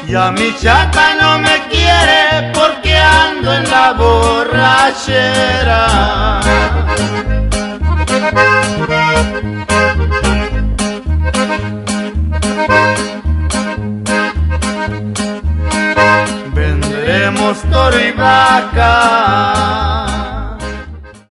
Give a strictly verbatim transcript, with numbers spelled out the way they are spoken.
Ya mi chata no me quiere porque ando en la borrachera. Vendremos toro y vaca